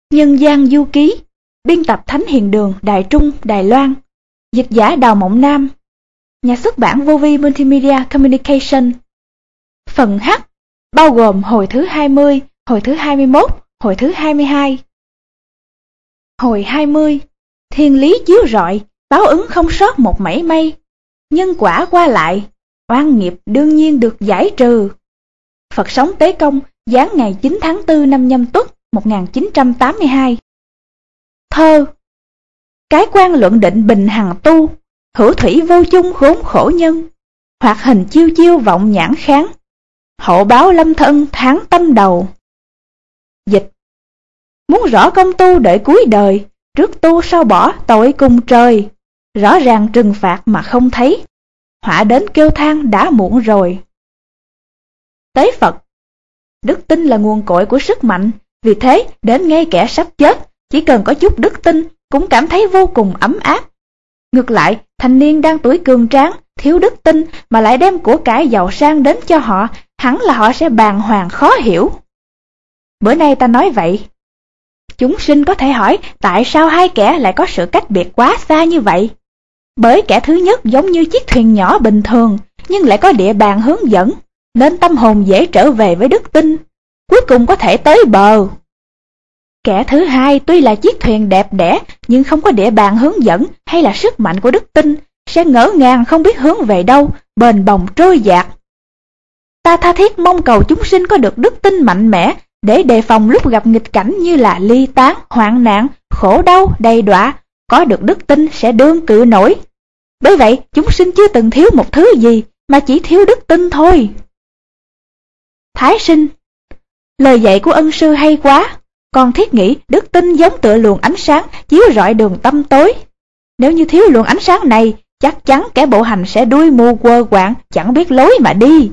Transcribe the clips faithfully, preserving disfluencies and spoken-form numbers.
Nhân gian du ký, biên tập Thánh Hiền Đường, Đài Trung, Đài Loan. Dịch giả Đào Mộng Nam. Nhà xuất bản Vô Vi Multimedia Communication. Phần H bao gồm hồi thứ hai mươi, hồi thứ hai mươi mốt, hồi thứ hai mươi hai. Hồi hai mươi. Thiên lý chiếu rọi, báo ứng không sót một mảy may. Nhân quả qua lại, oan nghiệp đương nhiên được giải trừ. Phật sống Tế Công, giáng ngày chín tháng tư năm Nhâm Tuất một nghìn chín trăm tám mươi hai. Thơ. Cái quan luận định bình hằng tu, hữu thủy vô chung khốn khổ nhân. Hoặc hình chiêu chiêu vọng nhãn kháng, hậu báo lâm thân tháng tâm đầu. Dịch. Muốn rõ công tu đợi cuối đời, trước tu sau bỏ tội cùng trời. Rõ ràng trừng phạt mà không thấy, họa đến kêu than đã muộn rồi. Tế Phật. Đức tin là nguồn cội của sức mạnh, vì thế đến ngay kẻ sắp chết, chỉ cần có chút đức tin cũng cảm thấy vô cùng ấm áp. Ngược lại, thanh niên đang tuổi cường tráng, thiếu đức tin mà lại đem của cải giàu sang đến cho họ, hẳn là họ sẽ bàng hoàng khó hiểu. Bữa nay ta nói vậy. Chúng sinh có thể hỏi tại sao hai kẻ lại có sự cách biệt quá xa như vậy. Bởi kẻ thứ nhất giống như chiếc thuyền nhỏ bình thường, nhưng lại có địa bàn hướng dẫn, nên tâm hồn dễ trở về với đức tin, cuối cùng có thể tới bờ. Kẻ thứ hai tuy là chiếc thuyền đẹp đẽ, nhưng không có địa bàn hướng dẫn hay là sức mạnh của đức tin, sẽ ngỡ ngàng không biết hướng về đâu, bền bồng trôi dạt. Ta tha thiết mong cầu chúng sinh có được đức tin mạnh mẽ, để đề phòng lúc gặp nghịch cảnh như là ly tán, hoạn nạn, khổ đau, đầy đọa, có được đức tin sẽ đương cự nổi. Bởi vậy, chúng sinh chưa từng thiếu một thứ gì, mà chỉ thiếu đức tin thôi. Thái sinh. Lời dạy của ân sư hay quá, con thiết nghĩ đức tin giống tựa luồng ánh sáng chiếu rọi đường tâm tối. Nếu như thiếu luồng ánh sáng này, chắc chắn kẻ bộ hành sẽ đuôi mù quơ quạng, chẳng biết lối mà đi.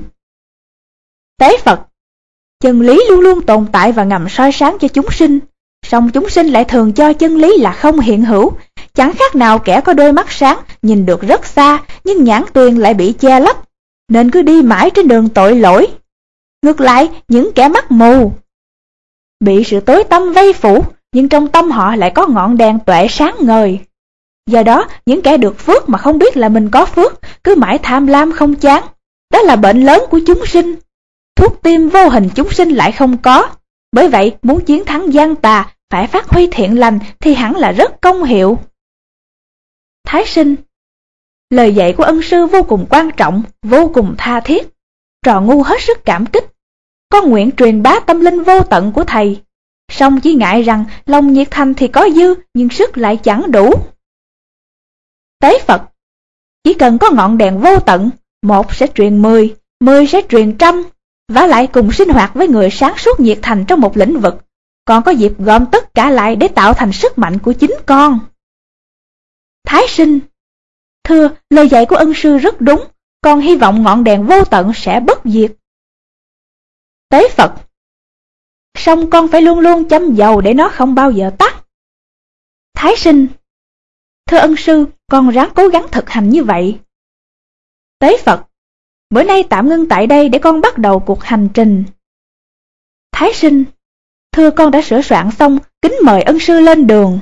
Tế Phật. Chân lý luôn luôn tồn tại và ngầm soi sáng cho chúng sinh, song chúng sinh lại thường cho chân lý là không hiện hữu, chẳng khác nào kẻ có đôi mắt sáng nhìn được rất xa, nhưng nhãn tuyền lại bị che lấp, nên cứ đi mãi trên đường tội lỗi. Ngược lại, những kẻ mắt mù bị sự tối tăm vây phủ, nhưng trong tâm họ lại có ngọn đèn tuệ sáng ngời. Do đó, những kẻ được phước mà không biết là mình có phước, cứ mãi tham lam không chán. Đó là bệnh lớn của chúng sinh. Thuốc tiêm vô hình chúng sinh lại không có. Bởi vậy, muốn chiến thắng gian tà, phải phát huy thiện lành thì hẳn là rất công hiệu. Thái sinh. Lời dạy của ân sư vô cùng quan trọng, vô cùng tha thiết. Trò ngu hết sức cảm kích. Con nguyện truyền bá tâm linh vô tận của thầy. Song chỉ ngại rằng lòng nhiệt thành thì có dư, nhưng sức lại chẳng đủ. Tế Phật. Chỉ cần có ngọn đèn vô tận, một sẽ truyền mười, mười sẽ truyền trăm, vả lại cùng sinh hoạt với người sáng suốt nhiệt thành trong một lĩnh vực, còn có dịp gom tất cả lại để tạo thành sức mạnh của chính con. Thái sinh. Thưa, lời dạy của ân sư rất đúng, con hy vọng ngọn đèn vô tận sẽ bất diệt. Tế Phật. Song con phải luôn luôn châm dầu để nó không bao giờ tắt. Thái sinh. Thưa ân sư, con ráng cố gắng thực hành như vậy. Tế Phật. Bữa nay tạm ngưng tại đây để con bắt đầu cuộc hành trình. Thái sinh. Thưa con đã sửa soạn xong, kính mời ân sư lên đường.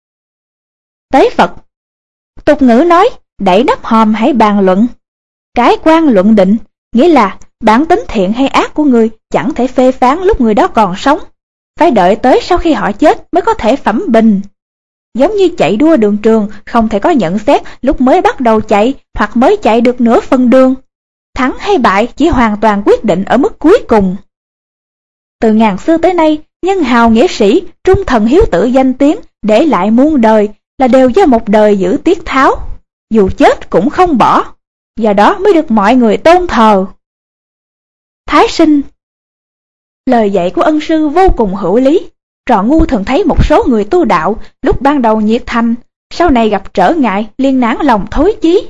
Tế Phật. Tục ngữ nói, đẩy nắp hòm hãy bàn luận. Cái quan luận định, nghĩa là bản tính thiện hay ác của người chẳng thể phê phán lúc người đó còn sống. Phải đợi tới sau khi họ chết mới có thể phẩm bình. Giống như chạy đua đường trường, không thể có nhận xét lúc mới bắt đầu chạy hoặc mới chạy được nửa phần đường. Thắng hay bại chỉ hoàn toàn quyết định ở mức cuối cùng. Từ ngàn xưa tới nay, nhân hào nghĩa sĩ, trung thần hiếu tử danh tiếng, để lại muôn đời là đều do một đời giữ tiết tháo, dù chết cũng không bỏ, do đó mới được mọi người tôn thờ. Thái sinh. Lời dạy của ân sư vô cùng hữu lý. Trò ngu thường thấy một số người tu đạo lúc ban đầu nhiệt thành, sau này gặp trở ngại liên nản lòng thối chí.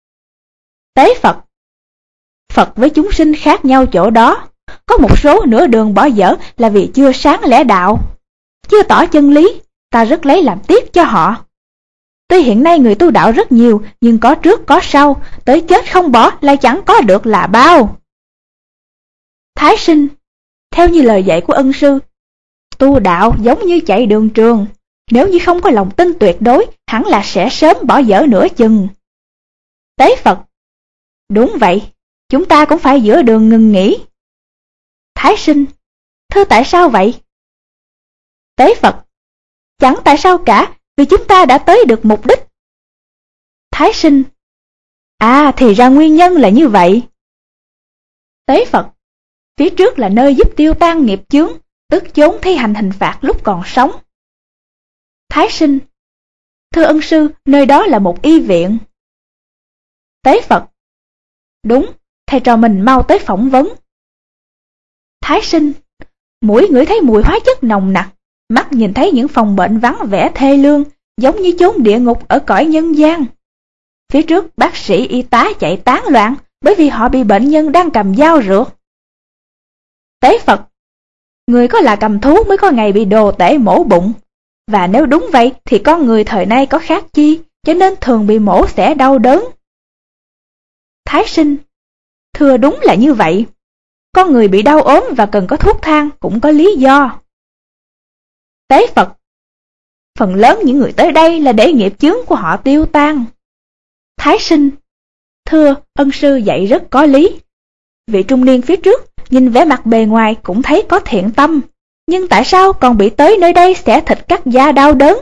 Tế Phật. Phật với chúng sinh khác nhau chỗ đó, có một số nửa đường bỏ dở là vì chưa sáng lẽ đạo, chưa tỏ chân lý, ta rất lấy làm tiếc cho họ. Tuy hiện nay người tu đạo rất nhiều, nhưng có trước có sau, tới chết không bỏ lại chẳng có được là bao. Thái sinh. Theo như lời dạy của ân sư, Tu đạo giống như chạy đường trường, nếu như không có lòng tin tuyệt đối, hẳn là sẽ sớm bỏ dở nửa chừng. Tế Phật: Đúng vậy, chúng ta cũng phải giữa đường ngừng nghỉ. Thái Sinh: Thưa tại sao vậy? Tế Phật: Chẳng tại sao cả, vì chúng ta đã tới được mục đích. Thái Sinh: À, thì ra nguyên nhân là như vậy. Tế Phật: Phía trước là nơi giúp tiêu tan nghiệp chướng, tức chốn thi hành hình phạt lúc còn sống. Thái Sinh: Thưa ân sư, nơi đó là một y viện. Tế Phật: Đúng, thầy trò mình mau tới phỏng vấn. Thái Sinh: Mũi ngửi thấy mùi hóa chất nồng nặc, mắt nhìn thấy những phòng bệnh vắng vẻ thê lương, giống như chốn địa ngục ở cõi nhân gian. Phía trước bác sĩ y tá chạy tán loạn, bởi vì họ bị bệnh nhân đang cầm dao rượt. Tế Phật: Người có là cầm thú mới có ngày bị đồ tể mổ bụng. Và nếu đúng vậy thì con người thời nay có khác chi, cho nên thường bị mổ xẻ đau đớn. Thái Sinh: Thưa đúng là như vậy. Con người bị đau ốm và cần có thuốc thang cũng có lý do. Tế Phật: Phần lớn những người tới đây là để nghiệp chướng của họ tiêu tan. Thái Sinh: Thưa, ân sư dạy rất có lý. Vị trung niên phía trước nhìn vẻ mặt bề ngoài cũng thấy có thiện tâm, nhưng tại sao còn bị tới nơi đây xẻ thịt cắt da đau đớn?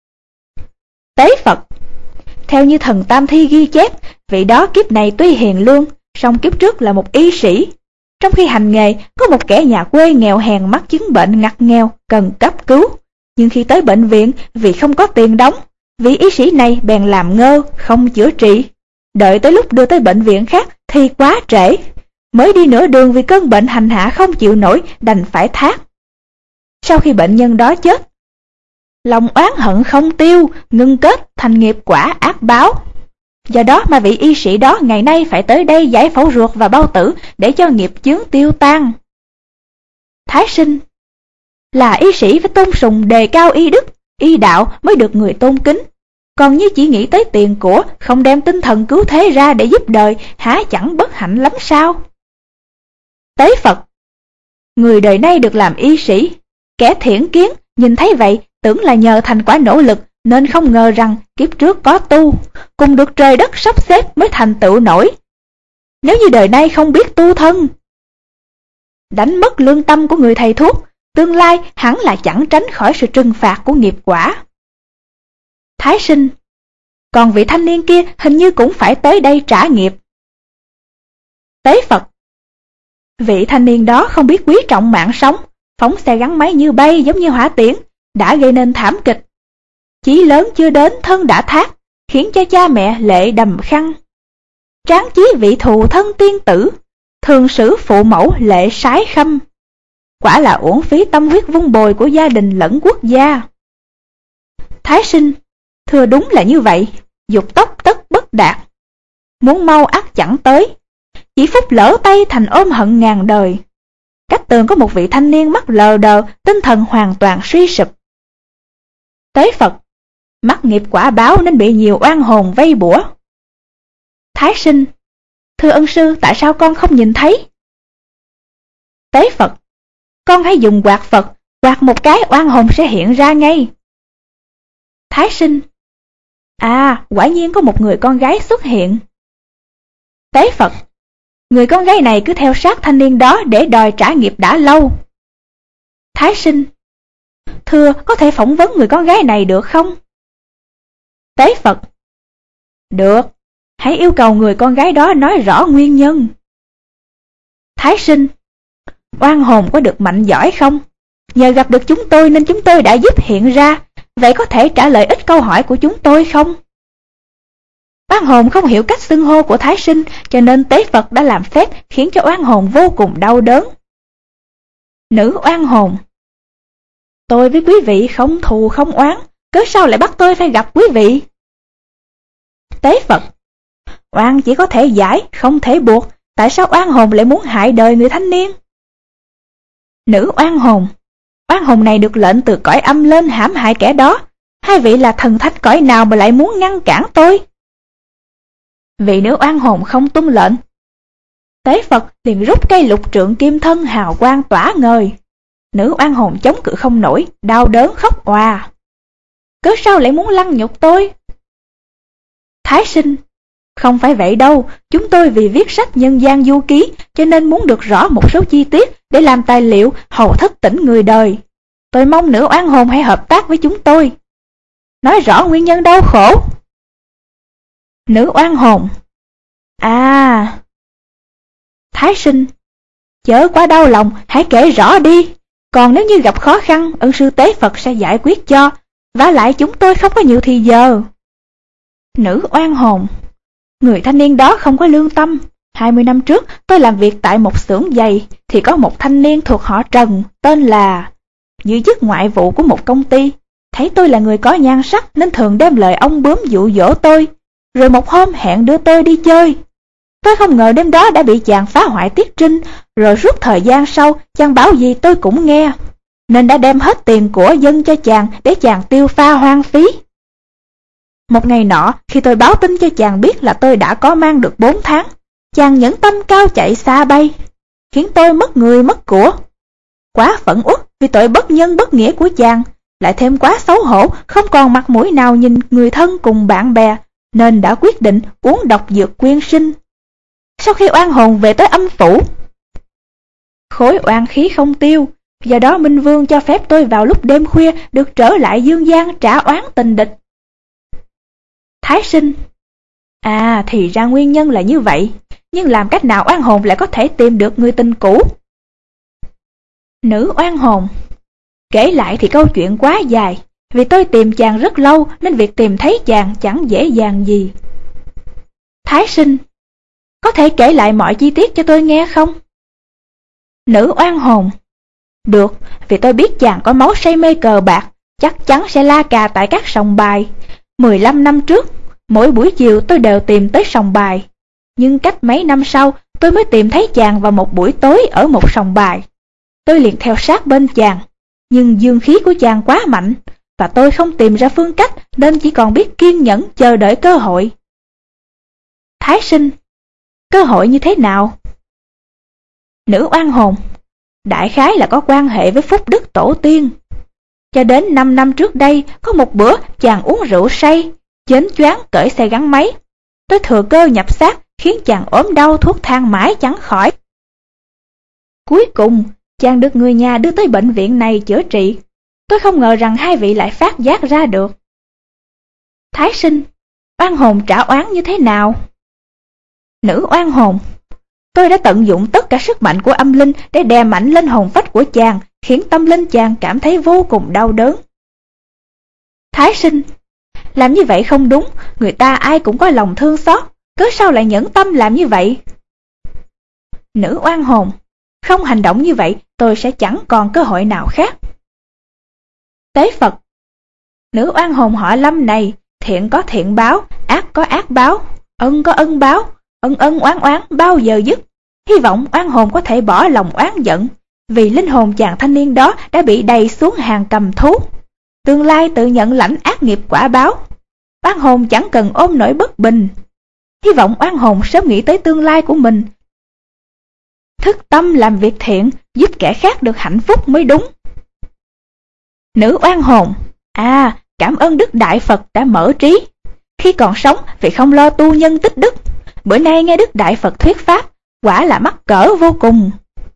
Tế Phật: Theo như thần Tam Thi ghi chép, vị đó kiếp này tuy hiền lương, song kiếp trước là một y sĩ. Trong khi hành nghề, có một kẻ nhà quê nghèo hèn mắc chứng bệnh ngặt nghèo cần cấp cứu, nhưng khi tới bệnh viện vì không có tiền đóng, vị y sĩ này bèn làm ngơ không chữa trị. Đợi tới lúc đưa tới bệnh viện khác thì quá trễ, mới đi nửa đường vì cơn bệnh hành hạ không chịu nổi đành phải thác. Sau khi bệnh nhân đó chết, lòng oán hận không tiêu, ngưng kết thành nghiệp quả ác báo. Do đó mà vị y sĩ đó ngày nay phải tới đây giải phẫu ruột và bao tử để cho nghiệp chướng tiêu tan. Thái Sinh: Là y sĩ phải tôn sùng đề cao y đức, y đạo mới được người tôn kính. Còn như chỉ nghĩ tới tiền của, không đem tinh thần cứu thế ra để giúp đời, há chẳng bất hạnh lắm sao? Tế Phật: Người đời nay được làm y sĩ, kẻ thiển kiến nhìn thấy vậy tưởng là nhờ thành quả nỗ lực, nên không ngờ rằng kiếp trước có tu, cùng được trời đất sắp xếp mới thành tựu nổi. Nếu như đời nay không biết tu thân, đánh mất lương tâm của người thầy thuốc, tương lai hẳn là chẳng tránh khỏi sự trừng phạt của nghiệp quả. Thái Sinh: Còn vị thanh niên kia hình như cũng phải tới đây trả nghiệp. Tế Phật: Vị thanh niên đó không biết quý trọng mạng sống, phóng xe gắn máy như bay giống như hỏa tiễn, đã gây nên thảm kịch. Chí lớn chưa đến thân đã thác, khiến cho cha mẹ lệ đầm khăn. Tráng chí vị thù thân tiên tử, thường xử phụ mẫu lệ sái khâm. Quả là uổng phí tâm huyết vun bồi của gia đình lẫn quốc gia. Thái Sinh: Thưa đúng là như vậy, dục tốc tất bất đạt. Muốn mau ắt chẳng tới, chỉ phút lỡ tay thành ôm hận ngàn đời. Cách tường có một vị thanh niên mắt lờ đờ, tinh thần hoàn toàn suy sụp. Tế Phật: Mắc nghiệp quả báo nên bị nhiều oan hồn vây bủa. Thái Sinh: Thưa ân sư, tại sao con không nhìn thấy? Tế Phật: Con hãy dùng quạt Phật, quạt một cái oan hồn sẽ hiện ra ngay. Thái Sinh: À, quả nhiên có một người con gái xuất hiện. Tế Phật: Người con gái này cứ theo sát thanh niên đó để đòi trả nghiệp đã lâu. Thái Sinh: Thưa, có thể phỏng vấn người con gái này được không? Tế Phật: Được, hãy yêu cầu người con gái đó nói rõ nguyên nhân. Thái Sinh: Oan hồn có được mạnh giỏi không? Nhờ gặp được chúng tôi nên chúng tôi đã giúp hiện ra, vậy có thể trả lời ít câu hỏi của chúng tôi không? Oan hồn không hiểu cách xưng hô của Thái Sinh, cho nên Tế Phật đã làm phép khiến cho oan hồn vô cùng đau đớn. Nữ oan hồn: Tôi với quý vị không thù không oán, cớ sao lại bắt tôi phải gặp quý vị? Tế Phật: Oan chỉ có thể giải, không thể buộc, tại sao oan hồn lại muốn hại đời người thanh niên? Nữ oan hồn: Oan hồn này được lệnh từ cõi âm lên hãm hại kẻ đó, hai vị là thần thánh cõi nào mà lại muốn ngăn cản tôi? Vị nữ oan hồn không tuân lệnh. Tế Phật liền rút cây lục trượng kim thân hào quang tỏa ngời. Nữ oan hồn chống cự không nổi, đau đớn khóc òa. Cớ sao lại muốn lăng nhục tôi? Thái sinh: Không phải vậy đâu, chúng tôi vì viết sách nhân gian du ký cho nên muốn được rõ một số chi tiết để làm tài liệu hầu thức tỉnh người đời. Tôi mong nữ oan hồn hãy hợp tác với chúng tôi. Nói rõ nguyên nhân đau khổ. Nữ oan hồn: À. Thái sinh: Chớ quá đau lòng, hãy kể rõ đi. Còn nếu như gặp khó khăn, ân sư Tế Phật sẽ giải quyết cho. Vả lại chúng tôi không có nhiều thì giờ. Nữ oan hồn: Người thanh niên đó không có lương tâm. Hai mươi năm trước tôi làm việc tại một xưởng giày, thì có một thanh niên thuộc họ Trần, tên là, giữ chức ngoại vụ của một công ty. Thấy tôi là người có nhan sắc nên thường đem lời ông bướm dụ dỗ tôi, rồi một hôm hẹn đưa tôi đi chơi. Tôi không ngờ đêm đó đã bị chàng phá hoại tiết trinh, rồi suốt thời gian sau chàng bảo gì tôi cũng nghe, nên đã đem hết tiền của dân cho chàng để chàng tiêu pha hoang phí. Một ngày nọ, khi tôi báo tin cho chàng biết là tôi đã có mang được bốn tháng, chàng nhẫn tâm cao chạy xa bay, khiến tôi mất người mất của. Quá phẫn uất vì tội bất nhân bất nghĩa của chàng, lại thêm quá xấu hổ, không còn mặt mũi nào nhìn người thân cùng bạn bè, nên đã quyết định uống độc dược quyên sinh. Sau khi oan hồn về tới âm phủ, khối oan khí không tiêu, do đó Minh Vương cho phép tôi vào lúc đêm khuya được trở lại dương gian trả oán tình địch. Thái sinh: À, thì ra nguyên nhân là như vậy, nhưng làm cách nào oan hồn lại có thể tìm được người tình cũ? Nữ oan hồn: Kể lại thì câu chuyện quá dài, vì tôi tìm chàng rất lâu nên việc tìm thấy chàng chẳng dễ dàng gì. Thái sinh: Có thể kể lại mọi chi tiết cho tôi nghe không? Nữ oan hồn: Được, vì tôi biết chàng có máu say mê cờ bạc, chắc chắn sẽ la cà tại các sòng bài. Mười lăm năm trước, mỗi buổi chiều tôi đều tìm tới sòng bài, nhưng cách mấy năm sau tôi mới tìm thấy chàng vào một buổi tối ở một sòng bài. Tôi liền theo sát bên chàng, nhưng dương khí của chàng quá mạnh, và tôi không tìm ra phương cách nên chỉ còn biết kiên nhẫn chờ đợi cơ hội. Thái sinh: Cơ hội như thế nào? Nữ oan hồn: Đại khái là có quan hệ với phúc đức tổ tiên. Cho đến năm năm trước đây, có một bữa chàng uống rượu say, chến choáng cởi xe gắn máy. Tôi thừa cơ nhập xác, khiến chàng ốm đau thuốc thang mãi chẳng khỏi. Cuối cùng, chàng được người nhà đưa tới bệnh viện này chữa trị. Tôi không ngờ rằng hai vị lại phát giác ra được. Thái sinh: Oan hồn trả oán như thế nào? Nữ oan hồn: Tôi đã tận dụng tất cả sức mạnh của âm linh để đè mạnh lên hồn phách của chàng, khiến tâm linh chàng cảm thấy vô cùng đau đớn. Thái sinh: Làm như vậy không đúng, người ta ai cũng có lòng thương xót, cớ sao lại nhẫn tâm làm như vậy? Nữ oan hồn: Không hành động như vậy, tôi sẽ chẳng còn cơ hội nào khác. Tế Phật: Nữ oan hồn họ Lâm này, thiện có thiện báo, ác có ác báo, ân có ân báo, ân ân oán oán bao giờ dứt. Hy vọng oan hồn có thể bỏ lòng oán giận, vì linh hồn chàng thanh niên đó đã bị đày xuống hàng cầm thú, tương lai tự nhận lãnh ác nghiệp quả báo. Oan hồn chẳng cần ôm nỗi bất bình. Hy vọng oan hồn sớm nghĩ tới tương lai của mình, thức tâm làm việc thiện, giúp kẻ khác được hạnh phúc mới đúng. Nữ oan hồn: À, cảm ơn Đức Đại Phật đã mở trí. Khi còn sống vì không lo tu nhân tích đức, bữa nay nghe Đức Đại Phật thuyết pháp, quả là mắc cỡ vô cùng.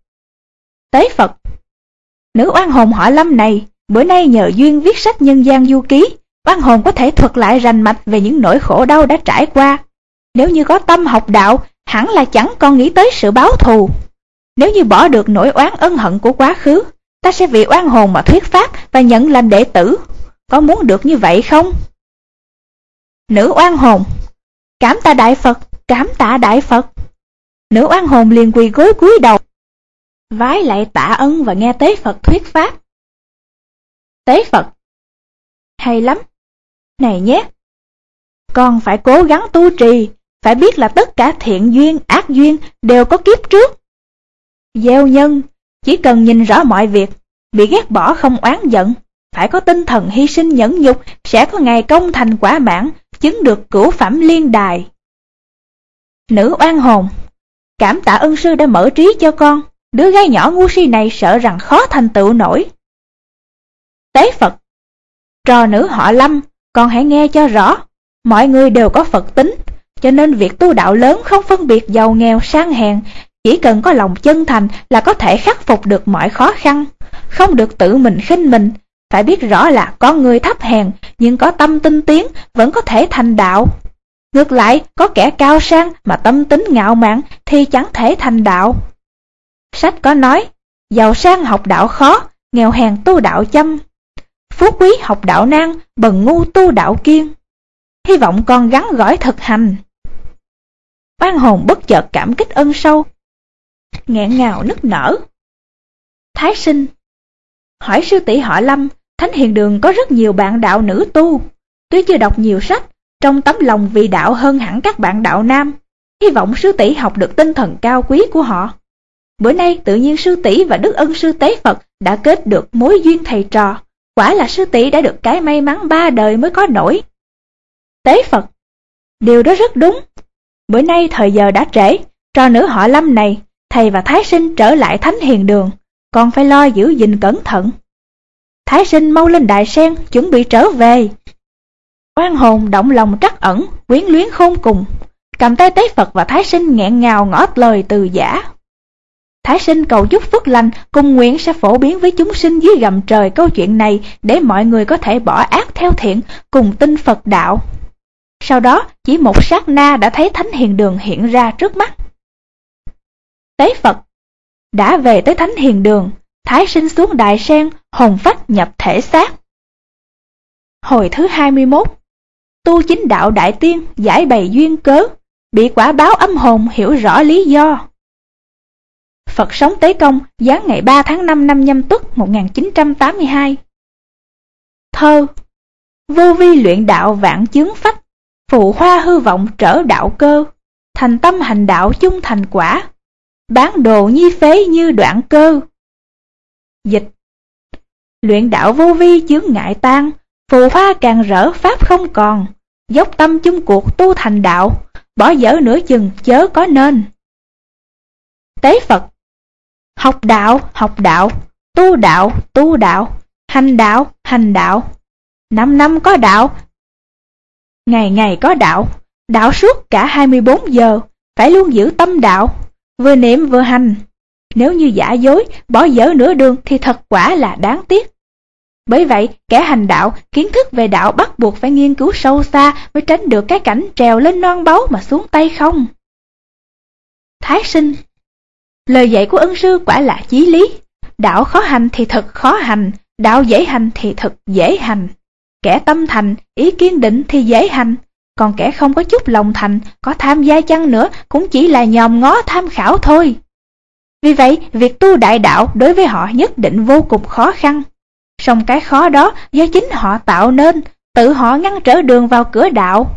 Tế Phật: Nữ oan hồn họ Lâm này, bữa nay nhờ duyên viết sách nhân gian du ký, oan hồn có thể thuật lại rành mạch về những nỗi khổ đau đã trải qua. Nếu như có tâm học đạo, hẳn là chẳng còn nghĩ tới sự báo thù. Nếu như bỏ được nỗi oán ân hận của quá khứ, ta sẽ vì oan hồn mà thuyết pháp và nhận làm đệ tử. Có muốn được như vậy không? Nữ oan hồn: Cảm tạ Đại Phật, cảm tạ Đại Phật. Nữ oan hồn liền quỳ gối cúi đầu, vái lại tạ ân và nghe Tế Phật thuyết pháp. Tế Phật: Hay lắm. Này nhé, con phải cố gắng tu trì, phải biết là tất cả thiện duyên, ác duyên đều có kiếp trước. Gieo nhân, chỉ cần nhìn rõ mọi việc, bị ghét bỏ không oán giận, phải có tinh thần hy sinh nhẫn nhục, sẽ có ngày công thành quả mãn, chứng được cửu phẩm liên đài. Nữ oan hồn: Cảm tạ ân sư đã mở trí cho con, Đứa gái nhỏ ngu si này sợ rằng khó thành tựu nổi. Tế Phật: Trò nữ họ Lâm, con hãy nghe cho rõ. Mọi người đều có Phật tính, cho nên việc tu đạo lớn không phân biệt giàu nghèo sang hèn, chỉ cần có lòng chân thành là có thể khắc phục được mọi khó khăn, không được tự mình khinh mình. Phải biết rõ là con người thấp hèn nhưng có tâm tinh tiến vẫn có thể thành đạo. Ngược lại, có kẻ cao sang mà tâm tính ngạo mạn thì chẳng thể thành đạo. Sách có nói, giàu sang học đạo khó, nghèo hèn tu đạo chăm. Phú quý học đạo nan, bần ngu tu đạo kiên. Hy vọng con gắn gỏi thực hành. Oan hồn bất chợt cảm kích ân sâu, nghẹn ngào nức nở. Thái Sinh: Hỏi sư tỷ họ Lâm, Thánh Hiền Đường có rất nhiều bạn đạo nữ tu. Tuy chưa đọc nhiều sách, trong tấm lòng vì đạo hơn hẳn các bạn đạo nam. Hy vọng sư tỷ học được tinh thần cao quý của họ. Bữa nay tự nhiên sư tỷ và Đức Ân Sư Tế Phật đã kết được mối duyên thầy trò. Quả là sư tỷ đã được cái may mắn ba đời mới có nổi. Tế Phật: Điều đó rất đúng. Bữa nay thời giờ đã trễ, trò nữ họ Lâm này, thầy và Thái Sinh trở lại Thánh Hiền Đường, còn phải lo giữ gìn cẩn thận. Thái Sinh mau lên đài sen, chuẩn bị trở về. Oan hồn động lòng trắc ẩn, quyến luyến khôn cùng, cầm tay Tế Phật và Thái Sinh nghẹn ngào ngỏ lời từ giả. Thái Sinh cầu chúc phước lành, cùng nguyện sẽ phổ biến với chúng sinh dưới gầm trời câu chuyện này để mọi người có thể bỏ ác theo thiện, cùng tin Phật đạo. Sau đó, chỉ một sát na đã thấy Thánh Hiền Đường hiện ra trước mắt. Tế Phật: Đã về tới Thánh Hiền Đường, Thái Sinh xuống đài sen, hồn phách nhập thể xác. Hồi thứ hai mươi mốt. Tu chính đạo đại tiên, giải bày duyên cớ, bị quả báo âm hồn hiểu rõ lý do. Phật sống Tế Công, giáng ngày ba tháng năm năm Nhâm Tuất một nghìn chín trăm tám mươi hai. Thơ: Vô vi luyện đạo vạn chướng phách, phụ hoa hư vọng trở đạo cơ, thành tâm hành đạo chung thành quả, bán đồ nhi phế như đoạn cơ. Dịch: Luyện đạo vô vi chướng ngại tan, phù hoa càng rỡ pháp không còn, dốc tâm chung cuộc tu thành đạo, bỏ dở nửa chừng chớ có nên. Tế Phật: Học đạo, học đạo, tu đạo, tu đạo, hành đạo, hành đạo. Năm năm có đạo, ngày ngày có đạo, đạo suốt cả hai mươi bốn giờ, phải luôn giữ tâm đạo, vừa niệm vừa hành. Nếu như giả dối, bỏ dở nửa đường thì thật quả là đáng tiếc. Bởi vậy, kẻ hành đạo, kiến thức về đạo bắt buộc phải nghiên cứu sâu xa mới tránh được cái cảnh trèo lên non báu mà xuống tay không. Thái Sinh: Lời dạy của ân sư quả là chí lý. Đạo khó hành thì thật khó hành, đạo dễ hành thì thật dễ hành. Kẻ tâm thành, ý kiên định thì dễ hành, còn kẻ không có chút lòng thành, có tham gia chăng nữa cũng chỉ là nhòm ngó tham khảo thôi. Vì vậy, việc tu đại đạo đối với họ nhất định vô cùng khó khăn. Song cái khó đó do chính họ tạo nên, tự họ ngăn trở đường vào cửa đạo.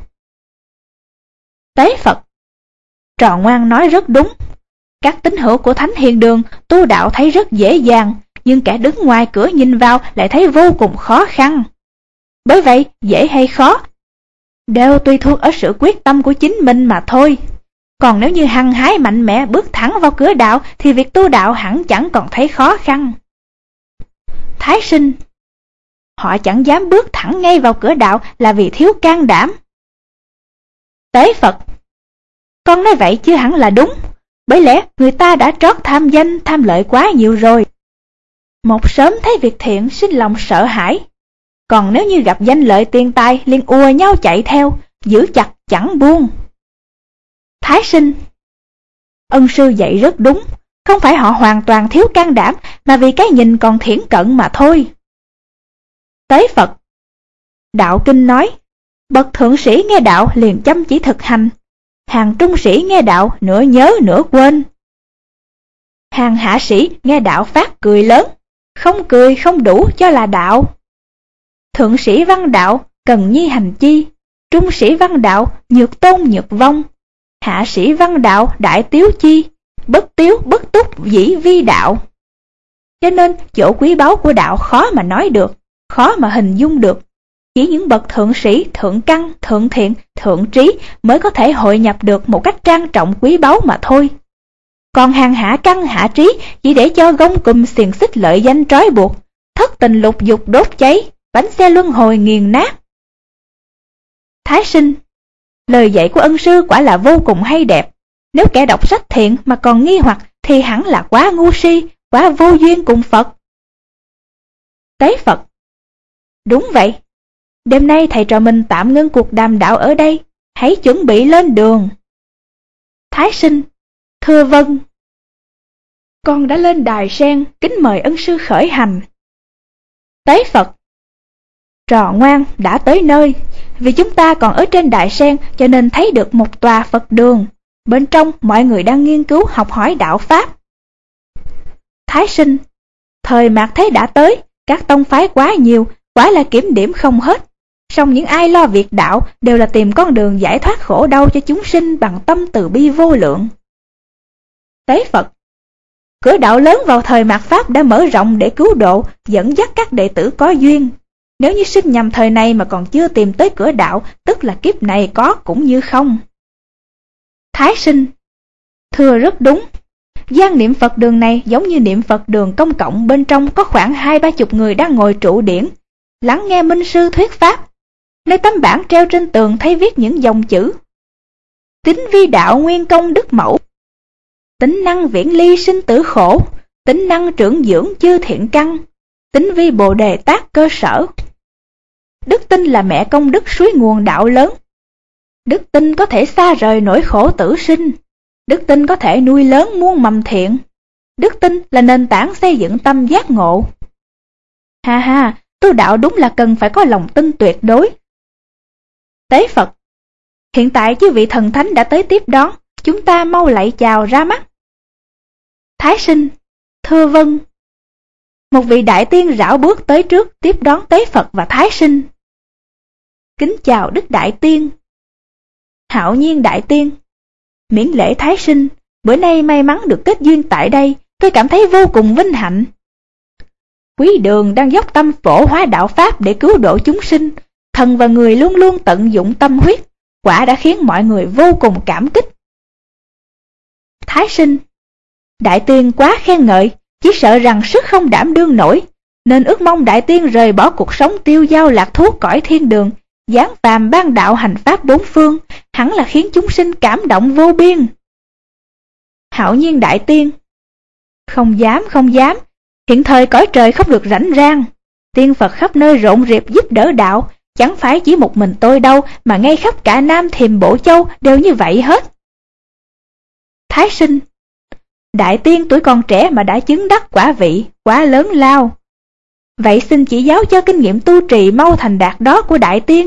Tế Phật: Trò ngoan nói rất đúng. Các tín hữu của Thánh Hiền Đường tu đạo thấy rất dễ dàng, nhưng kẻ đứng ngoài cửa nhìn vào lại thấy vô cùng khó khăn. Bởi vậy, dễ hay khó đều tùy thuộc ở sự quyết tâm của chính mình mà thôi. Còn nếu như hăng hái mạnh mẽ bước thẳng vào cửa đạo thì việc tu đạo hẳn chẳng còn thấy khó khăn. Thái Sinh: Họ chẳng dám bước thẳng ngay vào cửa đạo là vì thiếu can đảm. Tế Phật: Con nói vậy chưa hẳn là đúng, bởi lẽ người ta đã trót tham danh tham lợi quá nhiều rồi. Một sớm thấy việc thiện sinh lòng sợ hãi, còn nếu như gặp danh lợi tiền tài liền ùa nhau chạy theo, giữ chặt chẳng buông. Thái Sinh: Ân sư dạy rất đúng, không phải họ hoàn toàn thiếu can đảm, mà vì cái nhìn còn thiển cận mà thôi. Tế Phật: Đạo kinh nói, bậc thượng sĩ nghe đạo liền chăm chỉ thực hành, hàng trung sĩ nghe đạo nửa nhớ nửa quên, hàng hạ sĩ nghe đạo phát cười lớn, không cười không đủ cho là đạo. Thượng sĩ văn đạo cần nhi hành chi, trung sĩ văn đạo nhược tôn nhược vong, hạ sĩ văn đạo đại tiếu chi, bất tiếu bất túc dĩ vi đạo. Cho nên chỗ quý báu của đạo khó mà nói được, khó mà hình dung được. Chỉ những bậc thượng sĩ, thượng căn, thượng thiện, thượng trí mới có thể hội nhập được một cách trang trọng quý báu mà thôi. còn hàng hạ căn hạ trí chỉ để cho gông cùm xiềng xích lợi danh trói buộc, thất tình lục dục đốt cháy, bánh xe luân hồi nghiền nát. Thái sinh, lời dạy của ân sư quả là vô cùng hay đẹp. Nếu kẻ đọc sách thiện mà còn nghi hoặc thì hẳn là quá ngu si, quá vô duyên cùng Phật. Tế Phật, đúng vậy. Đêm nay thầy trò mình tạm ngưng cuộc đàm đạo ở đây, hãy chuẩn bị lên đường. Thái sinh, thưa vâng. Con đã lên đài sen, kính mời ân sư khởi hành. Tế Phật, trò ngoan đã tới nơi. Vì chúng ta còn ở trên đài sen cho nên thấy được một tòa Phật đường. Bên trong mọi người đang nghiên cứu học hỏi đạo Pháp. Thái sinh, thời mạt thế đã tới, các tông phái quá nhiều, quả là kiểm điểm không hết. Song những ai lo việc đạo đều là tìm con đường giải thoát khổ đau cho chúng sinh bằng tâm từ bi vô lượng. Tế Phật, cửa đạo lớn vào thời mạt Pháp đã mở rộng để cứu độ, dẫn dắt các đệ tử có duyên. Nếu như sinh nhầm thời này mà còn chưa tìm tới cửa đạo, tức là kiếp này có cũng như không. Thái sinh, thưa rất đúng. Gian niệm Phật đường này giống như niệm Phật đường công cộng, bên trong có khoảng hai ba chục người đang ngồi trụ điển, lắng nghe minh sư thuyết pháp. Nơi tấm bảng treo trên tường thấy viết những dòng chữ: Tính vi đạo nguyên công đức mẫu, tính năng viễn ly sinh tử khổ, tính năng trưởng dưỡng chư thiện căn, tính vi bồ đề tác cơ sở. Đức tin là mẹ công đức suối nguồn đạo lớn. Đức tin có thể xa rời nỗi khổ tử sinh. Đức tin có thể nuôi lớn muôn mầm thiện. Đức tin là nền tảng xây dựng tâm giác ngộ. Ha ha, tu đạo đúng là cần phải có lòng tin tuyệt đối. Tế Phật, hiện tại chư vị thần thánh đã tới tiếp đón, chúng ta mau lạy chào ra mắt. Thái sinh, thưa vâng. Một vị đại tiên rảo bước tới trước tiếp đón Tế Phật và Thái sinh. Kính chào Đức Đại Tiên. Hạo nhiên Đại Tiên, miễn lễ Thái sinh, bữa nay may mắn được kết duyên tại đây, tôi cảm thấy vô cùng vinh hạnh. Quý đường đang dốc tâm phổ hóa đạo Pháp để cứu độ chúng sinh, thần và người luôn luôn tận dụng tâm huyết, quả đã khiến mọi người vô cùng cảm kích. Thái sinh, Đại Tiên quá khen ngợi, chỉ sợ rằng sức không đảm đương nổi, nên ước mong Đại Tiên rời bỏ cuộc sống tiêu dao lạc thú cõi thiên đường, giáng phàm ban đạo hành pháp bốn phương, hẳn là khiến chúng sinh cảm động vô biên. Hạo nhiên Đại Tiên, không dám không dám, hiện thời cõi trời không được rảnh rang, tiên Phật khắp nơi rộn rịp giúp đỡ đạo, chẳng phải chỉ một mình tôi đâu mà ngay khắp cả Nam Thiềm Bộ Châu đều như vậy hết. Thái sinh, Đại Tiên tuổi còn trẻ mà đã chứng đắc quả vị, quá lớn lao. Vậy xin chỉ giáo cho kinh nghiệm tu trì mau thành đạt đó của Đại Tiên.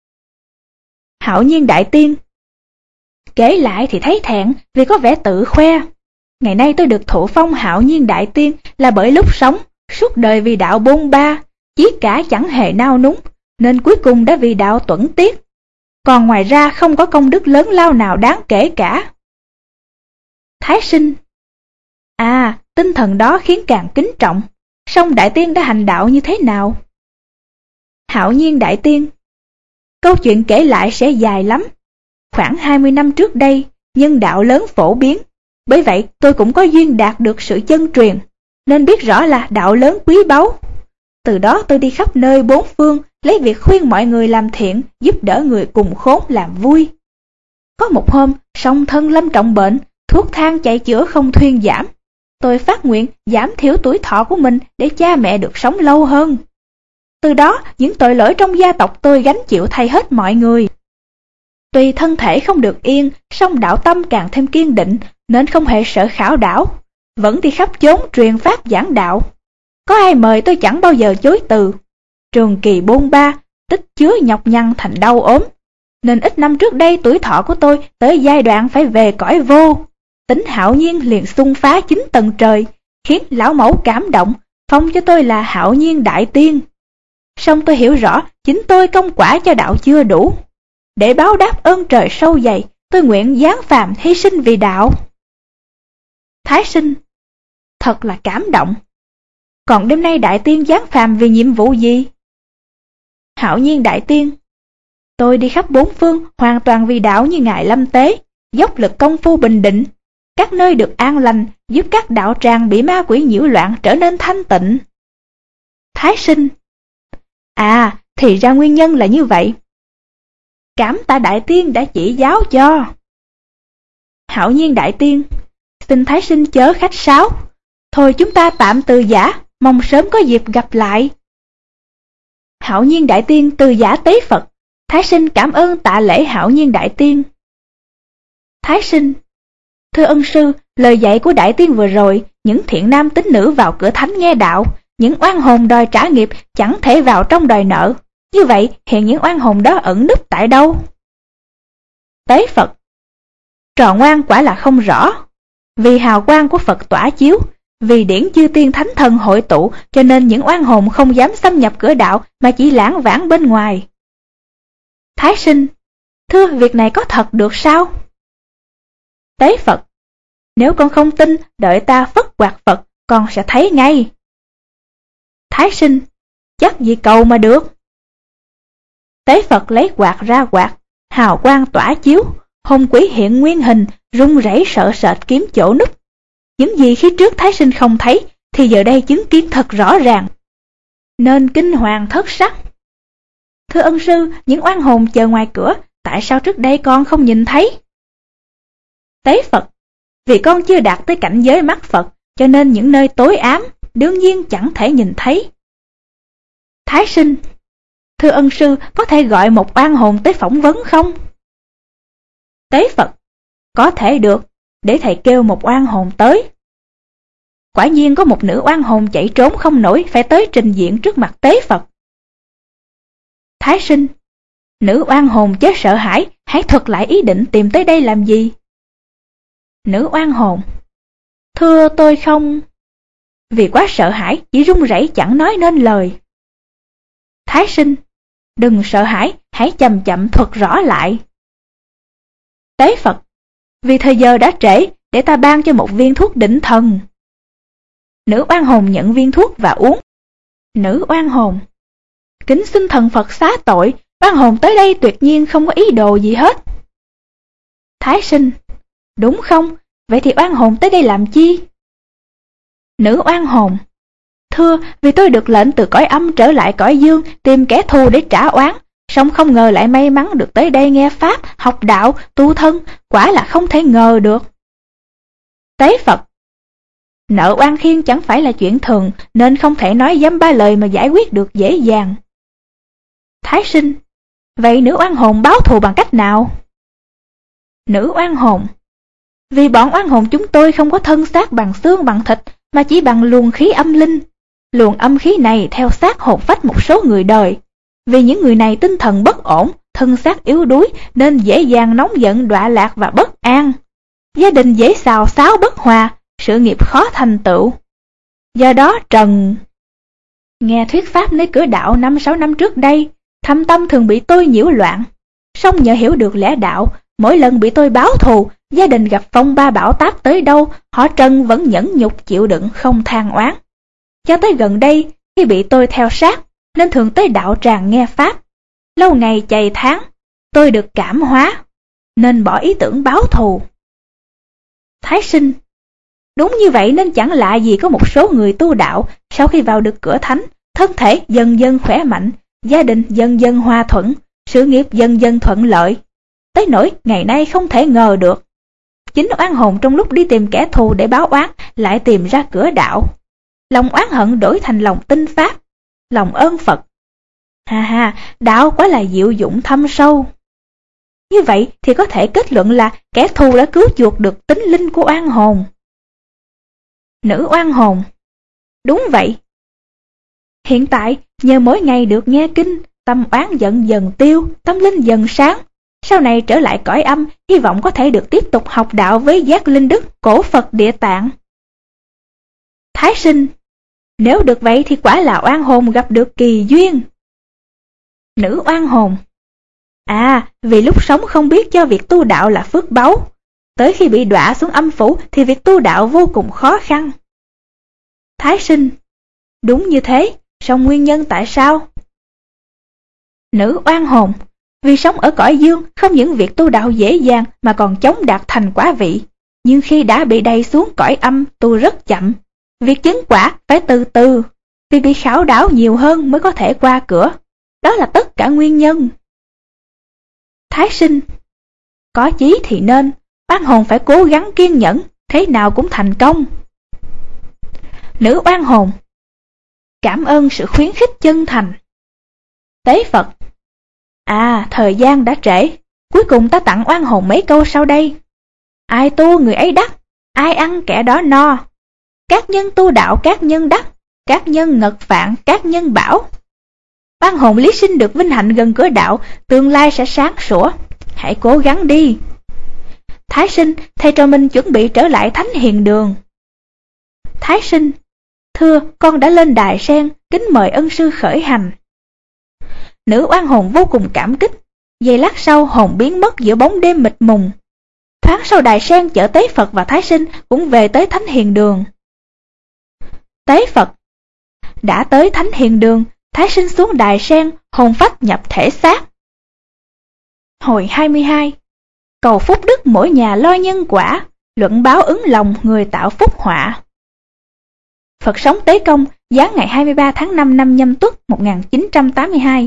Hạo nhiên Đại Tiên, kể lại thì thấy thẹn vì có vẻ tự khoe. Ngày nay tôi được thụ phong Hạo nhiên Đại Tiên là bởi lúc sống, suốt đời vì đạo bôn ba, chí cả chẳng hề nao núng, nên cuối cùng đã vì đạo tuẫn tiết. Còn ngoài ra không có công đức lớn lao nào đáng kể cả. Thái sinh, à, tinh thần đó khiến càng kính trọng. Song Đại Tiên đã hành đạo như thế nào? Hạo nhiên Đại Tiên, câu chuyện kể lại sẽ dài lắm. Khoảng hai mươi năm trước đây, nhân đạo lớn phổ biến, bởi vậy tôi cũng có duyên đạt được sự chân truyền, nên biết rõ là đạo lớn quý báu. Từ đó tôi đi khắp nơi bốn phương, lấy việc khuyên mọi người làm thiện, giúp đỡ người cùng khốn làm vui. Có một hôm, song thân lâm trọng bệnh, thuốc thang chạy chữa không thuyên giảm. Tôi phát nguyện giảm thiểu tuổi thọ của mình để cha mẹ được sống lâu hơn. Từ đó, những tội lỗi trong gia tộc tôi gánh chịu thay hết mọi người. Tuy thân thể không được yên, song đạo tâm càng thêm kiên định, nên không hề sợ khảo đảo, vẫn đi khắp chốn truyền pháp giảng đạo. Có ai mời tôi chẳng bao giờ chối từ. Trường kỳ bôn ba, tích chứa nhọc nhằn thành đau ốm, nên ít năm trước đây tuổi thọ của tôi tới giai đoạn phải về cõi vô. Tính Hạo nhiên liền xung phá chín tầng trời, khiến lão mẫu cảm động, phong cho tôi là Hạo nhiên Đại Tiên. Song tôi hiểu rõ chính tôi công quả cho đạo chưa đủ. Để báo đáp ơn trời sâu dày, tôi nguyện giáng phàm hy sinh vì đạo. Thái sinh, thật là cảm động. Còn đêm nay Đại Tiên giáng phàm vì nhiệm vụ gì? Hạo nhiên Đại Tiên, tôi đi khắp bốn phương hoàn toàn vì đạo như ngài Lâm Tế, dốc lực công phu bình định. các nơi được an lành, giúp các đạo tràng bị ma quỷ nhiễu loạn trở nên thanh tịnh. Thái sinh: À, thì ra nguyên nhân là như vậy. Cảm tạ đại tiên đã chỉ giáo cho. Hạo nhiên đại tiên: Xin Thái sinh chớ khách sáo. Thôi chúng ta tạm từ giã, mong sớm có dịp gặp lại. Hạo nhiên đại tiên từ giã tế Phật. Thái sinh cảm ơn tạ lễ Hạo nhiên đại tiên. Thái sinh: Thưa ân sư, lời dạy của đại tiên vừa rồi, những thiện nam tín nữ vào cửa thánh nghe đạo, những oan hồn đòi trả nghiệp chẳng thể vào trong đòi nợ. Như vậy hiện những oan hồn đó ẩn núp tại đâu? Tế Phật: Trò ngoan quả là không rõ. Vì hào quang của Phật tỏa chiếu, vì điển chư tiên thánh thần hội tụ, cho nên những oan hồn không dám xâm nhập cửa đạo mà chỉ lãng vãng bên ngoài. Thái sinh: Thưa, việc này có thật được sao? Tế Phật: Nếu con không tin, đợi ta phất quạt Phật, con sẽ thấy ngay. Thái sinh: Chắc gì cầu mà được. Tế Phật lấy quạt ra quạt, hào quang tỏa chiếu, hồn quỷ hiện nguyên hình, run rẩy sợ sệt kiếm chỗ núp. Những gì khi trước Thái sinh không thấy, thì giờ đây chứng kiến thật rõ ràng, nên kinh hoàng thất sắc. Thưa ân sư, những oan hồn chờ ngoài cửa, tại sao trước đây con không nhìn thấy? Tế Phật: Vì con chưa đạt tới cảnh giới mắt Phật, cho nên những nơi tối ám, đương nhiên chẳng thể nhìn thấy. Thái sinh: Thưa ân sư, có thể gọi một oan hồn tới phỏng vấn không? Tế Phật: Có thể được, để thầy kêu một oan hồn tới. Quả nhiên có một nữ oan hồn chạy trốn không nổi, phải tới trình diện trước mặt Tế Phật. Thái sinh: Nữ oan hồn chớ sợ hãi, hãy thuật lại ý định tìm tới đây làm gì? Nữ oan hồn: Thưa tôi không... Vì quá sợ hãi, chỉ run rẩy chẳng nói nên lời. Thái sinh: Đừng sợ hãi, hãy chậm chậm thuật rõ lại. Tế Phật: Vì thời giờ đã trễ, để ta ban cho một viên thuốc đỉnh thần. Nữ oan hồn nhận viên thuốc và uống. Nữ oan hồn: Kính xin thần Phật xá tội, oan hồn tới đây tuyệt nhiên không có ý đồ gì hết. Thái sinh: Đúng không? Vậy thì oan hồn tới đây làm chi? Nữ oan hồn: Thưa, vì tôi được lệnh từ cõi âm trở lại cõi dương, tìm kẻ thù để trả oán, song không ngờ lại may mắn được tới đây nghe pháp, học đạo, tu thân, quả là không thể ngờ được. Tế Phật: Nợ oan khiên chẳng phải là chuyện thường, nên không thể nói dăm ba lời mà giải quyết được dễ dàng. Thái sinh: Vậy nữ oan hồn báo thù bằng cách nào? Nữ oan hồn: Vì bọn oan hồn chúng tôi không có thân xác bằng xương bằng thịt, mà chỉ bằng luồng khí âm linh. Luồng âm khí này theo xác hồn phách một số người đời. Vì những người này tinh thần bất ổn, thân xác yếu đuối, nên dễ dàng nóng giận, đọa lạc và bất an. Gia đình dễ xào xáo bất hòa, sự nghiệp khó thành tựu. Do đó Trần nghe thuyết pháp nơi cửa đạo năm sáu năm trước đây, thâm tâm thường bị tôi nhiễu loạn. Song nhờ hiểu được lẽ đạo, mỗi lần bị tôi báo thù, gia đình gặp phong ba bão táp tới đâu, họ Trần vẫn nhẫn nhục chịu đựng không than oán. Cho tới gần đây, khi bị tôi theo sát, nên thường tới đạo tràng nghe pháp. Lâu ngày chày tháng, tôi được cảm hóa, nên bỏ ý tưởng báo thù. Thái sinh: Đúng như vậy, nên chẳng lạ gì có một số người tu đạo, sau khi vào được cửa thánh, thân thể dần dần khỏe mạnh, gia đình dần dần hòa thuận, sự nghiệp dần dần thuận lợi. Tới nỗi ngày nay không thể ngờ được, chính oan hồn trong lúc đi tìm kẻ thù để báo oán lại tìm ra cửa đạo. Lòng oán hận đổi thành lòng tin pháp, lòng ơn Phật. Ha ha, đạo quá là diệu dụng thâm sâu. Như vậy thì có thể kết luận là kẻ thù đã cứu chuộc được tính linh của oan hồn. Nữ oan hồn: Đúng vậy. Hiện tại nhờ mỗi ngày được nghe kinh, tâm oán giận dần tiêu, tâm linh dần sáng. Sau này trở lại cõi âm, hy vọng có thể được tiếp tục học đạo với giác linh đức cổ Phật Địa Tạng. Thái sinh: Nếu được vậy thì quả là oan hồn gặp được kỳ duyên. Nữ oan hồn: À, vì lúc sống không biết cho việc tu đạo là phước báu, tới khi bị đọa xuống âm phủ thì việc tu đạo vô cùng khó khăn. Thái sinh: Đúng như thế, song nguyên nhân tại sao? Nữ oan hồn: Vì sống ở cõi dương, không những việc tu đạo dễ dàng mà còn chống đạt thành quả vị. Nhưng khi đã bị đày xuống cõi âm, tu rất chậm. Việc chứng quả phải từ từ, vì bị khảo đảo nhiều hơn mới có thể qua cửa. Đó là tất cả nguyên nhân. Thái sinh, có chí thì nên, oan hồn phải cố gắng kiên nhẫn, thế nào cũng thành công. Nữ oan hồn, cảm ơn sự khuyến khích chân thành. Tế Phật, à, thời gian đã trễ, cuối cùng ta tặng oan hồn mấy câu sau đây. Ai tu người ấy đắc, ai ăn kẻ đó no. Các nhân tu đạo các nhân đắc, các nhân ngật vạn các nhân bảo. Oan hồn lý sinh được vinh hạnh gần cửa đạo, tương lai sẽ sáng sủa. Hãy cố gắng đi. Thái sinh, thầy trò mình chuẩn bị trở lại thánh hiền đường. Thái sinh, thưa, con đã lên đài sen, kính mời ân sư khởi hành. Nữ oan hồn vô cùng cảm kích. Giây lát sau hồn biến mất giữa bóng đêm mịt mùng. Thoáng sau đài sen chở Tế Phật và Thái sinh cũng về tới thánh hiền đường. Tế Phật, đã tới thánh hiền đường, Thái sinh xuống đài sen, hồn phách nhập thể xác. Hồi hai mươi hai. Cầu phúc đức mỗi nhà lo nhân quả, luận báo ứng lòng người tạo phúc họa. Phật sống Tế Công, giáng ngày hai mươi ba tháng năm năm Nhâm Tuất một nghìn chín trăm tám mươi hai.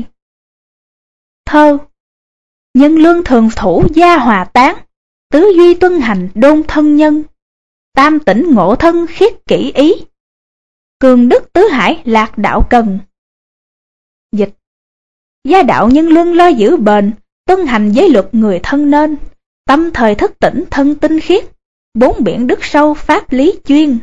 Thơ. Nhân lương thường thủ gia hòa tán, tứ duy tuân hành đôn thân nhân. Tam tỉnh ngộ thân khiết kỹ ý, cường đức tứ hải lạc đạo cần. Dịch. Gia đạo nhân lương lo giữ bền, tuân hành giới luật người thân nên. Tâm thời thức tỉnh thân tinh khiết, bốn biển đức sâu pháp lý chuyên.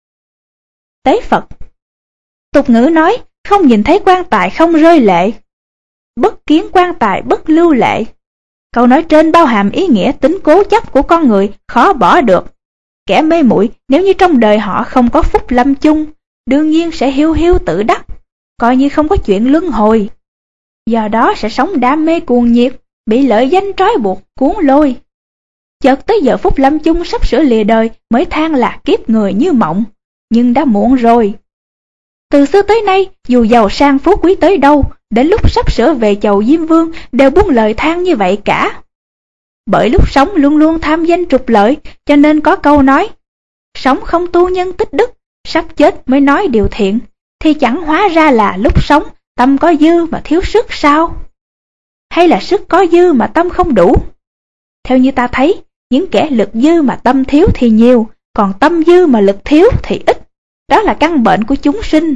Tế Phật. Tục ngữ nói, không nhìn thấy quan tài không rơi lệ. Bất kiến quan tài bất lưu lệ. Câu nói trên bao hàm ý nghĩa tính cố chấp của con người khó bỏ được. Kẻ mê muội nếu như trong đời họ không có phúc lâm chung, đương nhiên sẽ hiu hiu tự đắc, coi như không có chuyện luân hồi. Do đó sẽ sống đam mê cuồng nhiệt, bị lợi danh trói buộc, cuốn lôi. Chợt tới giờ phút lâm chung sắp sửa lìa đời mới than là kiếp người như mộng, nhưng đã muộn rồi. Từ xưa tới nay, dù giàu sang phú quý tới đâu, đến lúc sắp sửa về chầu Diêm Vương đều buông lời than như vậy cả. Bởi lúc sống luôn luôn tham danh trục lợi, cho nên có câu nói, sống không tu nhân tích đức, sắp chết mới nói điều thiện, thì chẳng hóa ra là lúc sống tâm có dư mà thiếu sức sao? Hay là sức có dư mà tâm không đủ? Theo như ta thấy, những kẻ lực dư mà tâm thiếu thì nhiều, còn tâm dư mà lực thiếu thì ít. Đó là căn bệnh của chúng sinh.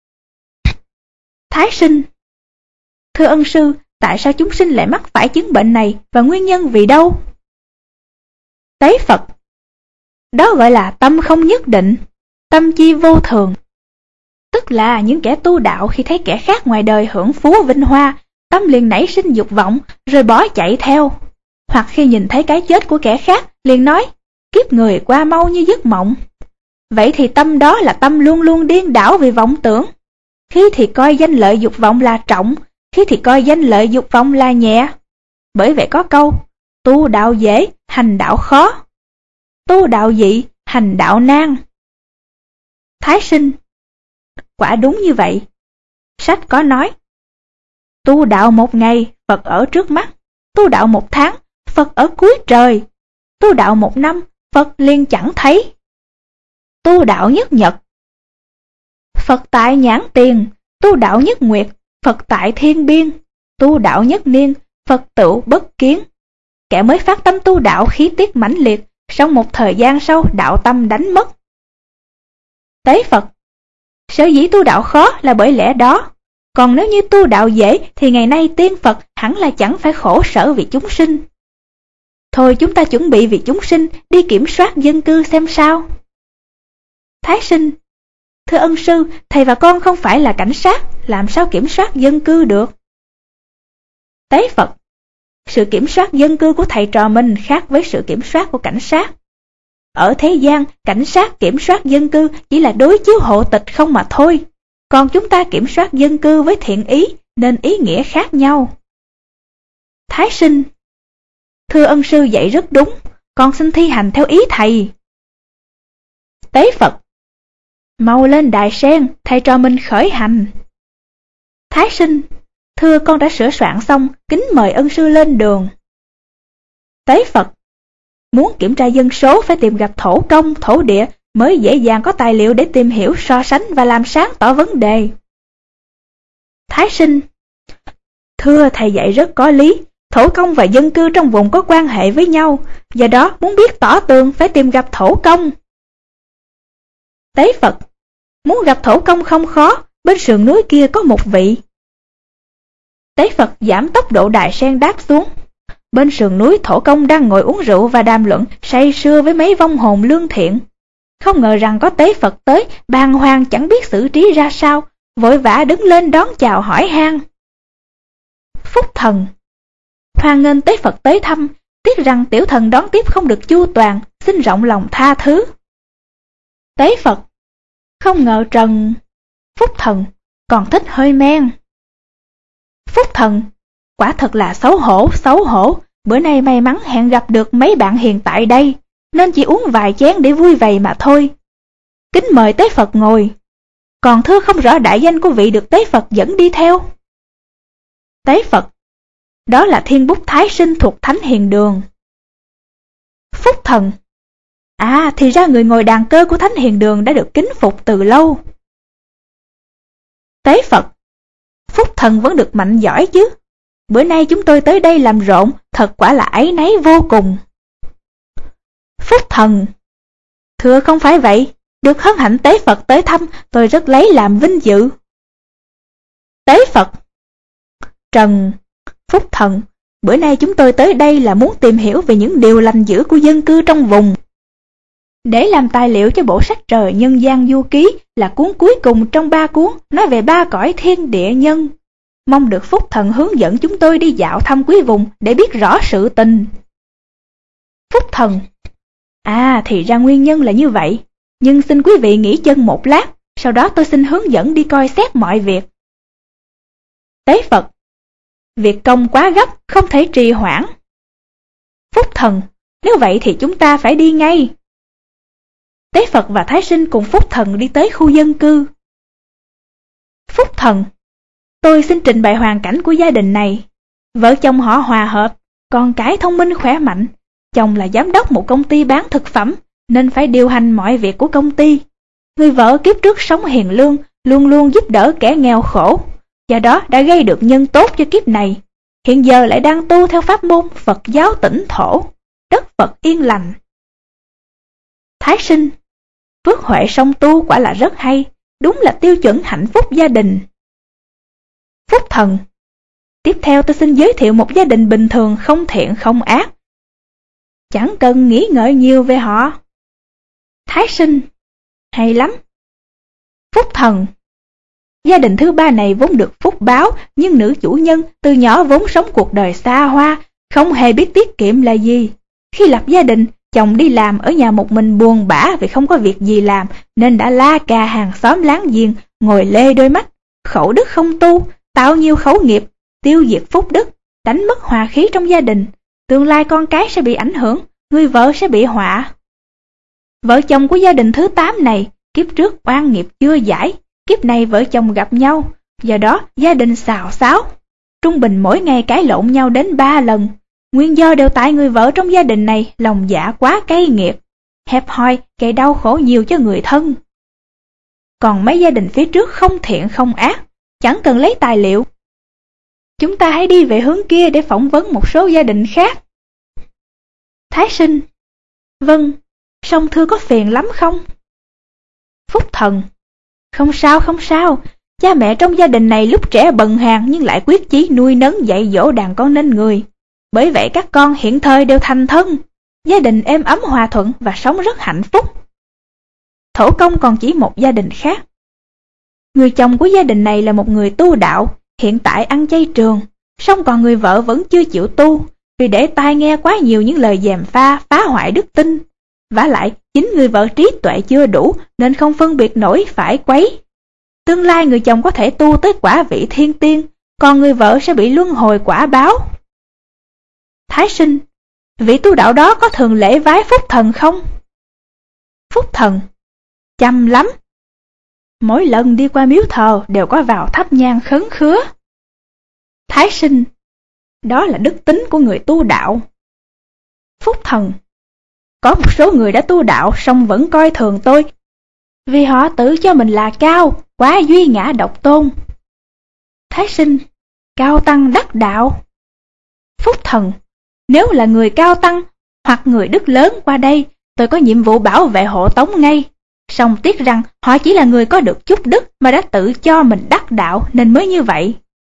Thái sinh. Thưa ân sư, tại sao chúng sinh lại mắc phải chứng bệnh này và nguyên nhân vì đâu? Tế Phật. Đó gọi là tâm không nhất định, tâm chi vô thường. Tức là những kẻ tu đạo khi thấy kẻ khác ngoài đời hưởng phú vinh hoa, tâm liền nảy sinh dục vọng rồi bỏ chạy theo. Hoặc khi nhìn thấy cái chết của kẻ khác liền nói, kiếp người qua mau như giấc mộng. Vậy thì tâm đó là tâm luôn luôn điên đảo vì vọng tưởng. Khi thì coi danh lợi dục vọng là trọng, khi thì coi danh lợi dục vọng là nhẹ. Bởi vậy có câu, tu đạo dễ, hành đạo khó. Tu đạo dị, hành đạo nan. Thái sinh. Quả đúng như vậy. Sách có nói, tu đạo một ngày, Phật ở trước mắt. Tu đạo một tháng, Phật ở cuối trời. Tu đạo một năm, Phật liền chẳng thấy. Tu đạo nhất nhật, Phật tại nhãn tiền. Tu đạo nhất nguyệt, Phật tại thiên biên. Tu đạo nhất niên, Phật tựu bất kiến. Kẻ mới phát tâm tu đạo khí tiết mãnh liệt, sau một thời gian sau đạo tâm đánh mất. Tế Phật. Sở dĩ tu đạo khó là bởi lẽ đó. Còn nếu như tu đạo dễ thì ngày nay tiên Phật hẳn là chẳng phải khổ sở vì chúng sinh. Thôi chúng ta chuẩn bị vì chúng sinh đi kiểm soát dân cư xem sao. Thái sinh. Thưa ân sư, thầy và con không phải là cảnh sát, làm sao kiểm soát dân cư được? Tế Phật. Sự kiểm soát dân cư của thầy trò mình khác với sự kiểm soát của cảnh sát. Ở thế gian, cảnh sát kiểm soát dân cư chỉ là đối chiếu hộ tịch không mà thôi. Còn chúng ta kiểm soát dân cư với thiện ý, nên ý nghĩa khác nhau. Thái sinh. Thưa ân sư dạy rất đúng, con xin thi hành theo ý thầy. Tế Phật. Mau lên đài sen, thầy trò mình khởi hành. Thái sinh. Thưa con đã sửa soạn xong, kính mời ân sư lên đường. Tế Phật. Muốn kiểm tra dân số phải tìm gặp thổ công, thổ địa mới dễ dàng có tài liệu để tìm hiểu, so sánh và làm sáng tỏ vấn đề. Thái Sinh: Thưa thầy dạy rất có lý, thổ công và dân cư trong vùng có quan hệ với nhau, do đó muốn biết tỏ tường phải tìm gặp thổ công. Tế Phật: Muốn gặp thổ công không khó, bên sườn núi kia có một vị. Tế Phật giảm tốc độ đài sen đáp xuống. Bên sườn núi thổ công đang ngồi uống rượu và đàm luận say sưa với mấy vong hồn lương thiện. Không ngờ rằng có Tế Phật tới, bàng hoàng chẳng biết xử trí ra sao, vội vã đứng lên đón chào hỏi han. Phúc Thần: Hoan nghênh Tế Phật tới thăm, tiếc rằng tiểu thần đón tiếp không được chu toàn, xin rộng lòng tha thứ. Tế Phật: Không ngờ Trần... Phúc Thần: Còn thích hơi men. Phúc Thần: Quả thật là xấu hổ, xấu hổ, bữa nay may mắn hẹn gặp được mấy bạn hiện tại đây, nên chỉ uống vài chén để vui vầy mà thôi. Kính mời Tế Phật ngồi. Còn thưa không rõ đại danh của vị được Tế Phật dẫn đi theo. Tế Phật: Đó là Thiên Bút Thái Sinh thuộc Thánh Hiền Đường. Phúc Thần: À, thì ra người ngồi đàn cơ của Thánh Hiền Đường đã được kính phục từ lâu. Tế Phật: Phúc Thần vẫn được mạnh giỏi chứ. Bữa nay chúng tôi tới đây làm rộn, thật quả là áy náy vô cùng. Phúc Thần: Thưa không phải vậy, được hân hạnh Tế Phật tới thăm, tôi rất lấy làm vinh dự. Tế Phật: Trần... Phúc Thần: Bữa nay chúng tôi tới đây là muốn tìm hiểu về những điều lành dữ của dân cư trong vùng, để làm tài liệu cho bộ sách Trời Nhân Gian Du Ký, là cuốn cuối cùng trong ba cuốn nói về ba cõi thiên địa nhân. Mong được Phúc Thần hướng dẫn chúng tôi đi dạo thăm quý vùng để biết rõ sự tình. Phúc Thần: À, thì ra nguyên nhân là như vậy, nhưng xin quý vị nghỉ chân một lát, sau đó tôi xin hướng dẫn đi coi xét mọi việc. Tế Phật: Việc công quá gấp, không thể trì hoãn. Phúc Thần: Nếu vậy thì chúng ta phải đi ngay. Tế Phật và Thái Sinh cùng Phúc Thần đi tới khu dân cư. Phúc Thần: Tôi xin trình bày hoàn cảnh của gia đình này. Vợ chồng họ hòa hợp, con cái thông minh khỏe mạnh. Chồng là giám đốc một công ty bán thực phẩm, nên phải điều hành mọi việc của công ty. Người vợ kiếp trước sống hiền lương, luôn luôn giúp đỡ kẻ nghèo khổ, do đó đã gây được nhân tốt cho kiếp này. Hiện giờ lại đang tu theo pháp môn Phật giáo Tĩnh Thổ, đất Phật yên lành. Thái Sinh: Phước huệ song tu quả là rất hay, đúng là tiêu chuẩn hạnh phúc gia đình. Phúc Thần: Tiếp theo tôi xin giới thiệu một gia đình bình thường, không thiện không ác, chẳng cần nghĩ ngợi nhiều về họ. Thái Sinh: Hay lắm. Phúc Thần: Gia đình thứ ba này vốn được phúc báo, nhưng nữ chủ nhân từ nhỏ vốn sống cuộc đời xa hoa, không hề biết tiết kiệm là gì. Khi lập gia đình, chồng đi làm ở nhà một mình buồn bã vì không có việc gì làm, nên đã la cà hàng xóm láng giềng, ngồi lê đôi mắt, khẩu đức không tu, tạo nhiều khẩu nghiệp, tiêu diệt phúc đức, đánh mất hòa khí trong gia đình. Tương lai con cái sẽ bị ảnh hưởng, người vợ sẽ bị họa. Vợ chồng của gia đình thứ tám này, kiếp trước oan nghiệp chưa giải, kiếp này vợ chồng gặp nhau, do đó gia đình xào xáo. Trung bình mỗi ngày cãi lộn nhau đến ba lần. Nguyên do đều tại người vợ trong gia đình này lòng dạ quá cay nghiệt, hẹp hòi, gây đau khổ nhiều cho người thân. Còn mấy gia đình phía trước không thiện không ác, chẳng cần lấy tài liệu. Chúng ta hãy đi về hướng kia để phỏng vấn một số gia đình khác. Thái Sinh: Vâng, song thưa có phiền lắm không? Phúc Thần: Không sao không sao, cha mẹ trong gia đình này lúc trẻ bần hàn nhưng lại quyết chí nuôi nấng dạy dỗ đàn con nên người. Bởi vậy các con hiện thời đều thành thân, gia đình êm ấm hòa thuận và sống rất hạnh phúc. Thổ công còn chỉ một gia đình khác. Người chồng của gia đình này là một người tu đạo, hiện tại ăn chay trường, song còn người vợ vẫn chưa chịu tu, vì để tai nghe quá nhiều những lời gièm pha phá hoại đức tin. Vả lại, chính người vợ trí tuệ chưa đủ nên không phân biệt nổi phải quấy. Tương lai người chồng có thể tu tới quả vị thiên tiên, còn người vợ sẽ bị luân hồi quả báo. Thái Sinh: Vị tu đạo đó có thường lễ vái Phúc Thần không? Phúc Thần: Chăm lắm. Mỗi lần đi qua miếu thờ đều có vào thắp nhang khấn khứa. Thái Sinh: Đó là đức tính của người tu đạo. Phúc Thần: Có một số người đã tu đạo song vẫn coi thường tôi, vì họ tự cho mình là cao, quá duy ngã độc tôn. Thái Sinh, cao tăng đắc đạo. Phúc Thần, nếu là người cao tăng hoặc người đức lớn qua đây, tôi có nhiệm vụ bảo vệ hộ tống ngay. Song tiếc rằng họ chỉ là người có được chút đức mà đã tự cho mình đắc đạo nên mới như vậy.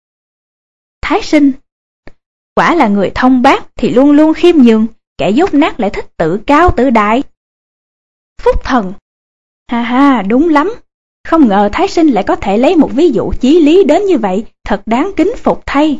Thái Sinh, quả là người thông bác thì luôn luôn khiêm nhường, kẻ dốt nát lại thích tự cao tự đại. Phúc Thần, ha ha, đúng lắm. Không ngờ Thái Sinh lại có thể lấy một ví dụ chí lý đến như vậy, thật đáng kính phục thay.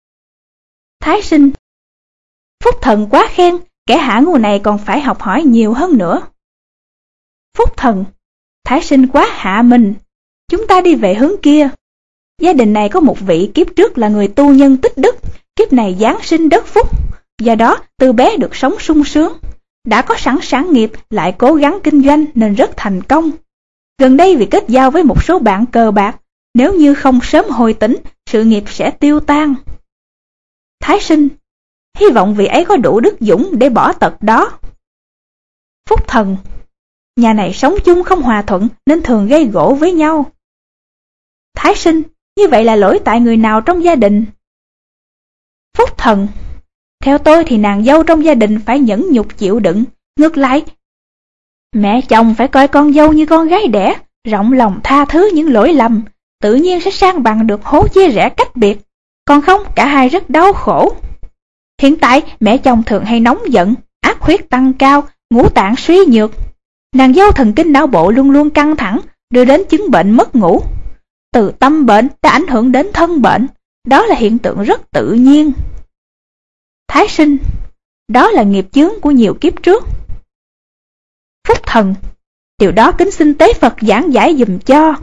Thái Sinh, Phúc Thần quá khen, kẻ hạ ngu này còn phải học hỏi nhiều hơn nữa. Phúc Thần, Thái Sinh quá hạ mình, chúng ta đi về hướng kia. Gia đình này có một vị kiếp trước là người tu nhân tích đức, kiếp này giáng sinh đất phúc, do đó từ bé được sống sung sướng. Đã có sẵn sản nghiệp lại cố gắng kinh doanh nên rất thành công. Gần đây vì kết giao với một số bạn cờ bạc, nếu như không sớm hồi tỉnh, sự nghiệp sẽ tiêu tan. Thái Sinh, hy vọng vị ấy có đủ đức dũng để bỏ tật đó. Phúc Thần, nhà này sống chung không hòa thuận nên thường gây gổ với nhau. Thái Sinh, như vậy là lỗi tại người nào trong gia đình? Phúc Thần, theo tôi thì nàng dâu trong gia đình phải nhẫn nhục chịu đựng. Ngược lại, mẹ chồng phải coi con dâu như con gái đẻ, rộng lòng tha thứ những lỗi lầm, tự nhiên sẽ sang bằng được hố chia rẽ cách biệt. Còn không, cả hai rất đau khổ. Hiện tại mẹ chồng thường hay nóng giận, ác huyết tăng cao, ngũ tạng suy nhược. Nàng dâu thần kinh não bộ luôn luôn căng thẳng, đưa đến chứng bệnh mất ngủ. Từ tâm bệnh đã ảnh hưởng đến thân bệnh, đó là hiện tượng rất tự nhiên. Thái Sinh, đó là nghiệp chướng của nhiều kiếp trước. Phúc Thần, điều đó kính xin Tế Phật giảng giải dùm cho.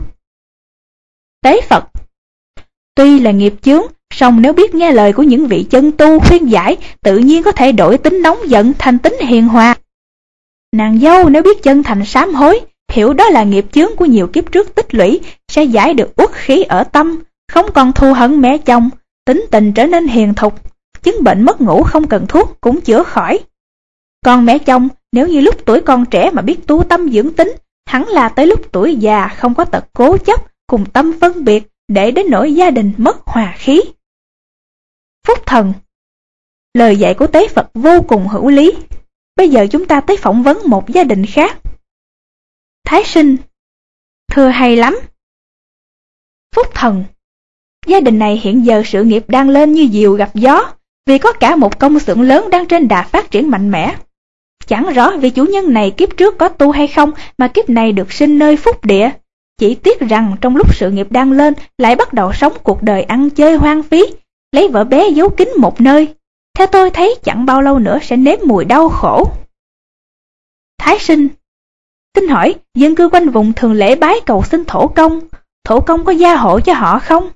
Tế Phật, tuy là nghiệp chướng, song nếu biết nghe lời của những vị chân tu khuyên giải, tự nhiên có thể đổi tính nóng giận thành tính hiền hòa. Nàng dâu nếu biết chân thành sám hối, hiểu đó là nghiệp chướng của nhiều kiếp trước tích lũy, sẽ giải được uất khí ở tâm, không còn thù hận mẹ chồng, tính tình trở nên hiền thục, chứng bệnh mất ngủ không cần thuốc cũng chữa khỏi. Còn mẹ chồng, nếu như lúc tuổi còn trẻ mà biết tu tâm dưỡng tính, hẳn là tới lúc tuổi già không có tật cố chấp, cùng tâm phân biệt, để đến nỗi gia đình mất hòa khí. Phúc Thần, lời dạy của Tế Phật vô cùng hữu lý. Bây giờ chúng ta tới phỏng vấn một gia đình khác. Thái Sinh, thưa hay lắm. Phúc Thần, gia đình này hiện giờ sự nghiệp đang lên như diều gặp gió, vì có cả một công xưởng lớn đang trên đà phát triển mạnh mẽ. Chẳng rõ vị chủ nhân này kiếp trước có tu hay không mà kiếp này được sinh nơi phúc địa. Chỉ tiếc rằng trong lúc sự nghiệp đang lên lại bắt đầu sống cuộc đời ăn chơi hoang phí, lấy vợ bé giấu kín một nơi. Theo tôi thấy chẳng bao lâu nữa sẽ nếm mùi đau khổ. Thái Sinh, xin hỏi dân cư quanh vùng thường lễ bái cầu xin thổ công, thổ công có gia hộ cho họ không?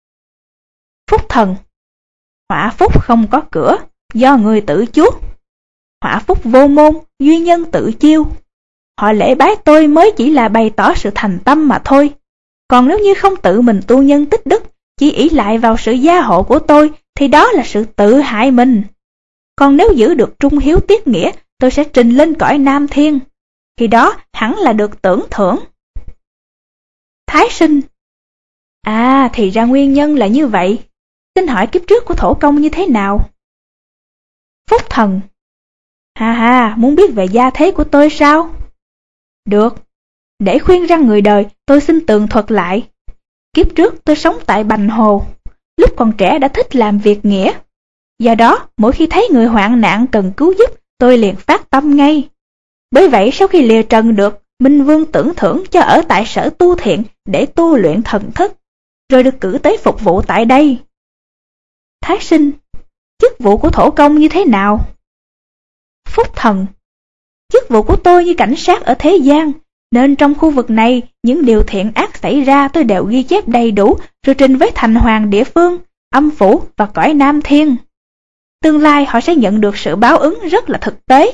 Phúc Thần, họa phúc không có cửa, do người tự chuốc. Họa phúc vô môn, duy nhân tự chiêu. Họ lễ bái tôi mới chỉ là bày tỏ sự thành tâm mà thôi. Còn nếu như không tự mình tu nhân tích đức, chỉ ỷ lại vào sự gia hộ của tôi, thì đó là sự tự hại mình. Còn nếu giữ được trung hiếu tiết nghĩa, tôi sẽ trình lên cõi Nam Thiên. Khi đó hẳn là được tưởng thưởng. Thái Sinh, à thì ra nguyên nhân là như vậy. Xin hỏi kiếp trước của thổ công như thế nào? Phúc Thần, ha ha, muốn biết về gia thế của tôi sao? Được, để khuyên răn người đời, tôi xin tường thuật lại. Kiếp trước tôi sống tại Bành Hồ, lúc còn trẻ đã thích làm việc nghĩa. Do đó, mỗi khi thấy người hoạn nạn cần cứu giúp, tôi liền phát tâm ngay. Bởi vậy sau khi lìa trần được, Minh Vương tưởng thưởng cho ở tại sở tu thiện để tu luyện thần thức, rồi được cử tới phục vụ tại đây. Thái Sinh, chức vụ của thổ công như thế nào? Phúc Thần, chức vụ của tôi như cảnh sát ở thế gian, nên trong khu vực này, những điều thiện ác xảy ra tôi đều ghi chép đầy đủ, rồi trình với thành hoàng địa phương, âm phủ và cõi Nam Thiên. Tương lai họ sẽ nhận được sự báo ứng rất là thực tế.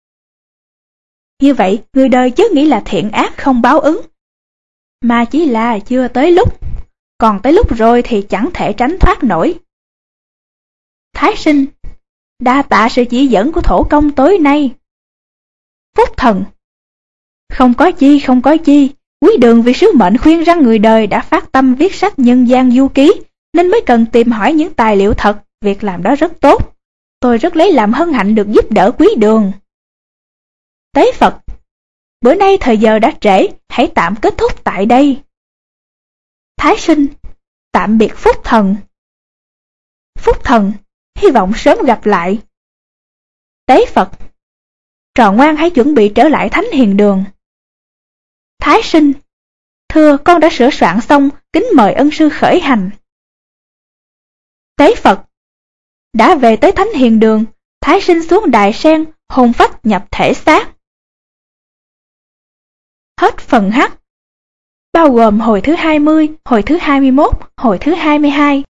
Như vậy, người đời chớ nghĩ là thiện ác không báo ứng, mà chỉ là chưa tới lúc, còn tới lúc rồi thì chẳng thể tránh thoát nổi. Thái Sinh, đa tạ sự chỉ dẫn của thổ công tối nay. Phúc Thần. Không có chi, không có chi, Quý Đường vì sứ mệnh khuyên răn người đời đã phát tâm viết sách nhân gian du ký, nên mới cần tìm hỏi những tài liệu thật, việc làm đó rất tốt. Tôi rất lấy làm hân hạnh được giúp đỡ Quý Đường. Tế Phật. Bữa nay thời giờ đã trễ, hãy tạm kết thúc tại đây. Thái Sinh. Tạm biệt Phúc Thần. Phúc Thần. Hy vọng sớm gặp lại. Tế Phật. Trò ngoan hãy chuẩn bị trở lại Thánh Hiền Đường. Thái Sinh. Thưa, con đã sửa soạn xong, kính mời ân sư khởi hành. Tế Phật. Đã về tới Thánh Hiền Đường, Thái Sinh xuống đài sen, hồn phách nhập thể xác. Hết phần H, bao gồm hồi thứ hai mươi, hồi thứ hai mươi mốt, hồi thứ hai mươi hai.